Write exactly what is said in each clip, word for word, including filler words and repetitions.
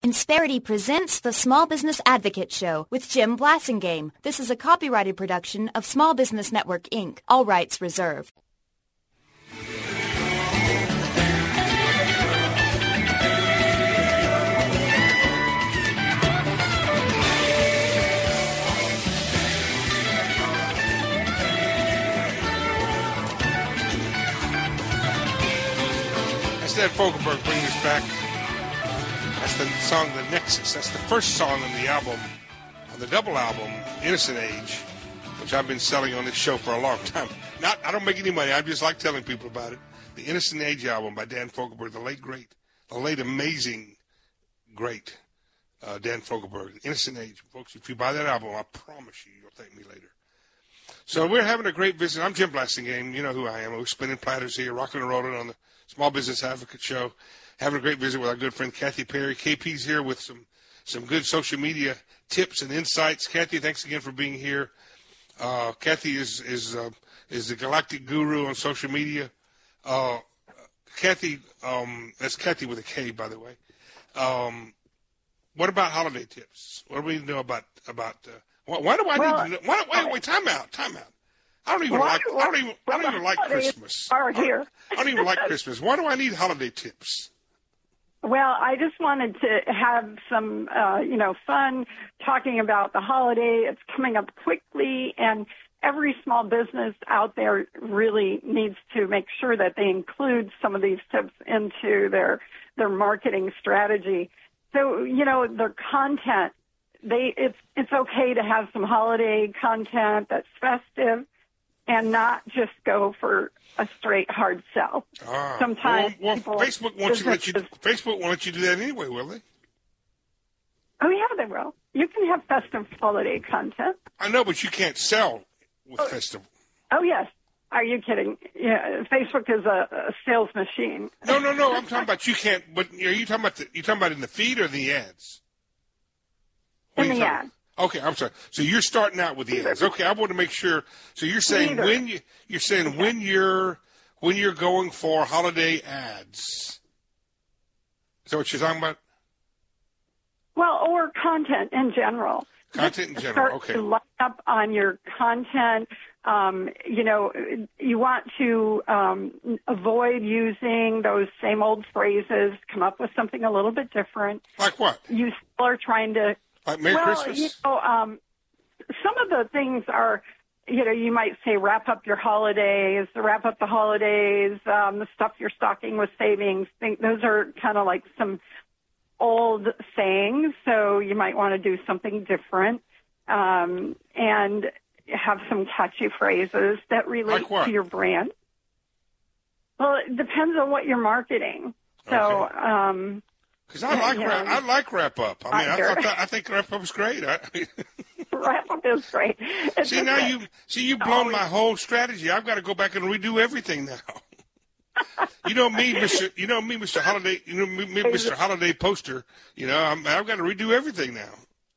Insperity presents the Small Business Advocate Show with Jim Blasingame. This is a copyrighted production of Small Business Network, Incorporated. All rights reserved. That's Dan Fogelberg bringing us back. That's the song, The Nexus. That's the first song on the album, on the double album, Innocent Age, which I've been selling on this show for a long time. Not, I don't make any money. I just like telling people about it. The Innocent Age album by Dan Fogelberg, the late great, the late amazing great uh, Dan Fogelberg. Innocent Age. Folks, if you buy that album, I promise you, you'll thank me later. So we're having a great visit. I'm Jim Blasingame. You know who I am. We're spinning platters here, rocking and rolling on the Small Business Advocate Show. Having a great visit with our good friend Kathy Perry. K P's here with some, some good social media tips and insights. Kathy, thanks again for being here. Uh, Kathy is is uh, is the galactic guru on social media. Uh, Kathy, um, that's Kathy with a K, by the way. Um, what about holiday tips? What do we know about about? Uh, why, why do I well, need to know? Why, wait, wait, time out, time out. I don't even well, like. I don't even. I don't even like Christmas. Are here. I don't even like Christmas. Why do I need holiday tips? Well, I just wanted to have some, uh, you know, fun talking about the holiday. It's coming up quickly, and every small business out there really needs to make sure that they include some of these tips into their their marketing strategy. So, you know, their content, they it's it's okay to have some holiday content that's festive and not just go for a straight hard sell. Ah, Sometimes well, well, people, Facebook won't let you. Facebook won't let you do that anyway, will they? Oh yeah, they will. You can have festive holiday content. I know, but you can't sell with oh, festive. Oh yes. Are you kidding? Yeah, Facebook is a, a sales machine. No, no, no. I'm talking about you can't. But are you talking about the, you talking about in the feed or the ads? What in the ad. About? Okay, I'm sorry. So you're starting out with the ads. Okay, I want to make sure. So you're saying Neither. when you you're saying okay. when you're when you're going for holiday ads. Is that what you're talking about? Well, or content in general. Content in Just general. start Okay. To line up on your content. Um, you know, you want to um, avoid using those same old phrases. Come up with something a little bit different. Like what? You still are trying to. Like Merry well, Christmas? You know, um, some of the things are, you know, you might say wrap up your holidays, wrap up the holidays, um, the stuff your stocking with savings. Think those are kind of like some old sayings, so you might want to do something different um, and have some catchy phrases that relate like to your brand. Well, it depends on what you're marketing. So. Okay. Um, Because I like you wrap, know, I like wrap up. I mean, I, I, thought that, I think wrap up was great. I, wrap up is great. It's see now great. you see you've blown Always. my whole strategy. I've got to go back and redo everything now. You know me, Mister You know me, Mister Holiday. You know me, me Mister Holiday Poster. You know I'm, I've got to redo everything now.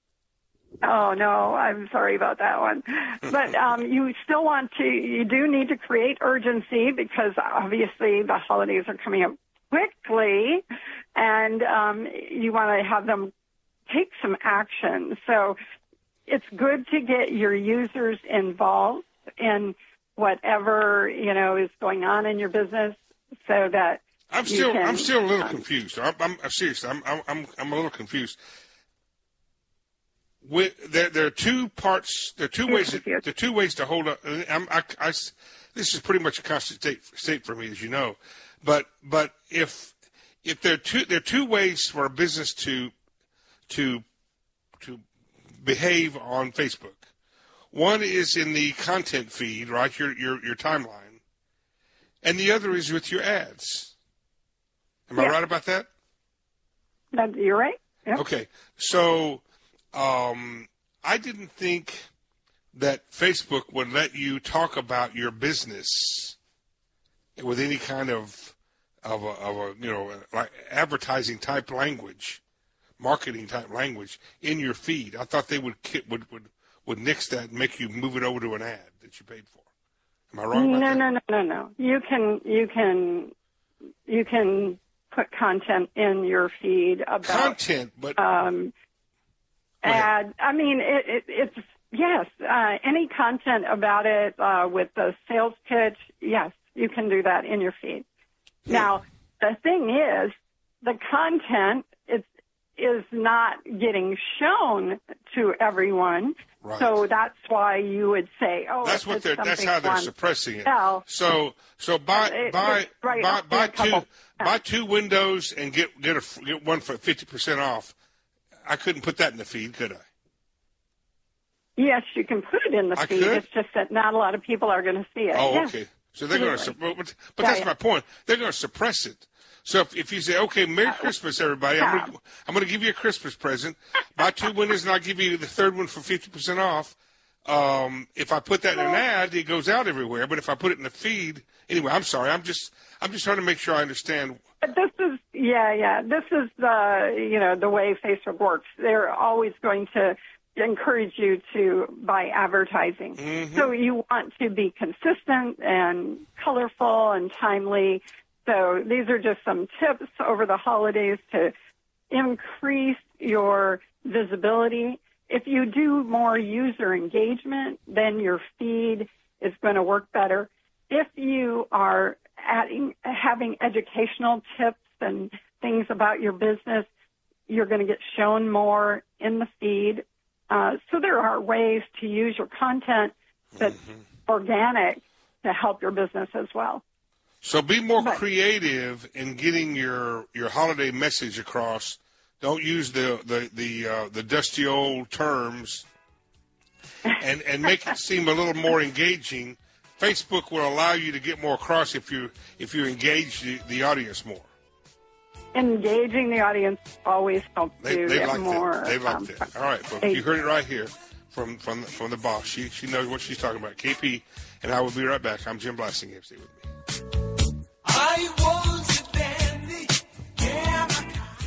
Oh no, I'm sorry about that one. But um, you still want to. You do need to create urgency because obviously the holidays are coming up quickly, and um, you want to have them take some action. So it's good to get your users involved in whatever, you know, is going on in your business, so that I'm still can, I'm still a little um, confused. I'm, I'm seriously I'm I'm I'm a little confused. With, there, there are two parts. There are two ways. To, there are two ways to hold up. I'm, I, I, this is pretty much a constant state, state for me, as you know. But but if if there are two there are two ways for a business to to to behave on Facebook. One is in the content feed, right? Your your your timeline, and the other is with your ads. Am yeah. I right about that? That, you're right. Yep. Okay, so um, I didn't think that Facebook would let you talk about your business with any kind of of a, of a you know like advertising type language, marketing type language in your feed. I thought they would would would would nix that and make you move it over to an ad that you paid for. Am I wrong about no, that? No, no, no, no. You can you can you can put content in your feed about content, but um, ad. I mean, it, it, it's yes, uh, any content about it uh, with the sales pitch. Yes, you can do that in your feed. Hmm. Now, the thing is, the content is is not getting shown to everyone. Right. So that's why you would say, "Oh, that's what they're. That's how they're suppressing it." Sell. So, so buy It- buy it's right buy, up buy in a couple. two buy two windows and get get a get one for fifty percent off. I couldn't put that in the feed, could I? Yes, you can put it in the I feed. could? It's just that not a lot of people are going to see it. Oh, Yes. okay. So they're going to, Absolutely. but, but Yeah, that's yeah. my point. They're going to suppress it. So if, if you say, okay, Merry Christmas, everybody, I'm yeah. going to, I'm going to give you a Christmas present. Buy two windows and I'll give you the third one for fifty percent off. Um, if I put that in an ad, it goes out everywhere. But if I put it in the feed, anyway, I'm sorry. I'm just, I'm just trying to make sure I understand. But this is, yeah, yeah. This is the, you know, the way Facebook works. They're always going to encourage you to buy advertising. Mm-hmm. So you want to be consistent and colorful and timely. So these are just some tips over the holidays to increase your visibility. If you do more user engagement, then your feed is going to work better. If you are adding, having educational tips and things about your business, you're going to get shown more in the feed. Uh, so there are ways to use your content that's Mm-hmm. organic to help your business as well. So be more But- creative in getting your, your holiday message across. Don't use the the the, uh, the dusty old terms, and and make it seem a little more engaging. Facebook will allow you to get more across if you if you engage the, the audience more. Engaging the audience always helps They you they get like more. that. They like um, that. All right, folks, they- you heard it right here from from from the boss. She she knows what she's talking about. K P and I will be right back. I'm Jim Blasingame. Stay with me. I was a dandy, yeah, my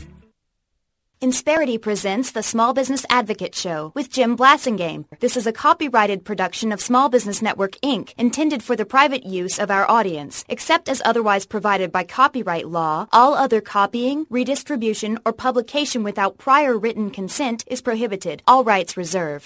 Insperity presents the Small Business Advocate Show with Jim Blasingame. This is a copyrighted production of Small Business Network, Incorporated, intended for the private use of our audience. Except as otherwise provided by copyright law, all other copying, redistribution, or publication without prior written consent is prohibited. All rights reserved.